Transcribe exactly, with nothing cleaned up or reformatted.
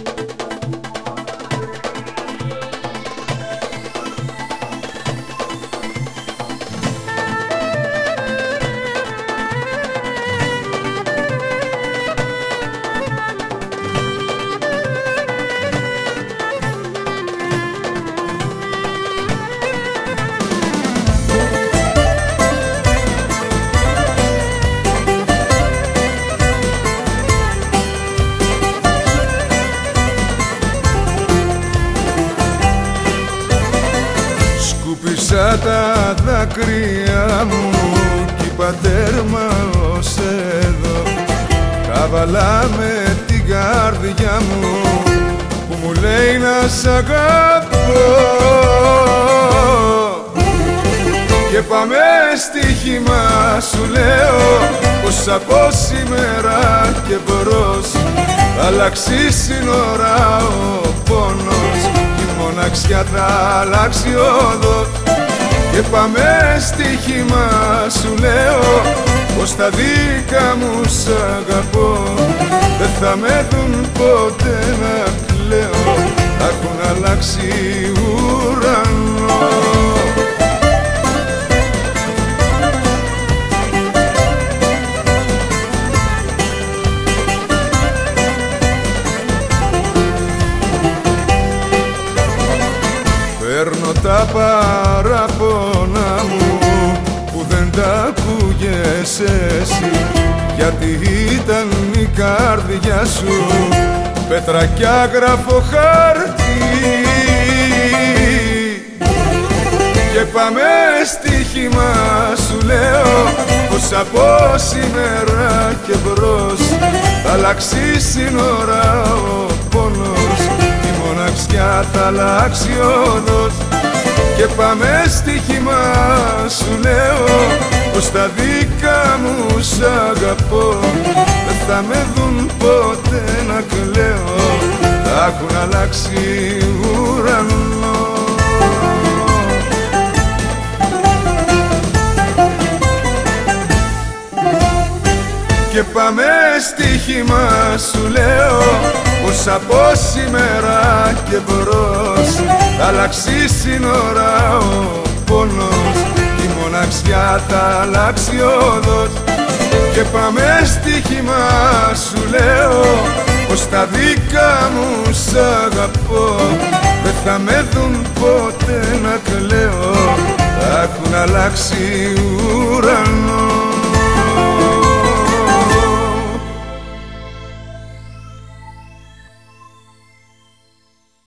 Σκούπισα τα δάκρυα μου κι είπα τέρμα ως εδώ. Καβαλά με την καρδιά μου που μου λέει να σ' αγαπώ. Και πάμε στοίχημα σου λέω πως από σήμερα και μπρος θα αλλάξει σύνορα ο πόνος κι η μοναξιά θα αλλάξει όδος. Και πάμε στοίχημα σου λέω πως τα δίκα μου σ' αγαπώ. Δεν θα με δουν ποτέ να κλαίω, θα έχουν αλλάξει ουρανό. Παίρνω τα παράπονα μου που δεν τα ακούγες εσύ, γιατί ήταν η καρδιά σου πέτρα κι άγραφο χαρτί. Και πάμε στοίχημα σου λέω πως από σήμερα και μπρος θα αλλάξει σύνορα ο πόνος, η μοναξιά θα αλλάξει όδος. Και πάμε στοίχημα σου λέω πως τα δικά μου σ' αγαπώ. Δεν θα με δουν ποτέ να κλαίω, θα έχουν αλλάξει ουρανό. Και πάμε στοίχημα σου λέω πως από σήμερα και μπρος θα αλλάξει σύνορα ο πόνος, η μοναξιά θα αλλάξει όδος. Και πάμε στοίχημα σου λέω πως τα δικά μου σ' αγαπώ. Δεν θα με δουν ποτέ να κλαίω, θα έχουν αλλάξει ουρανό.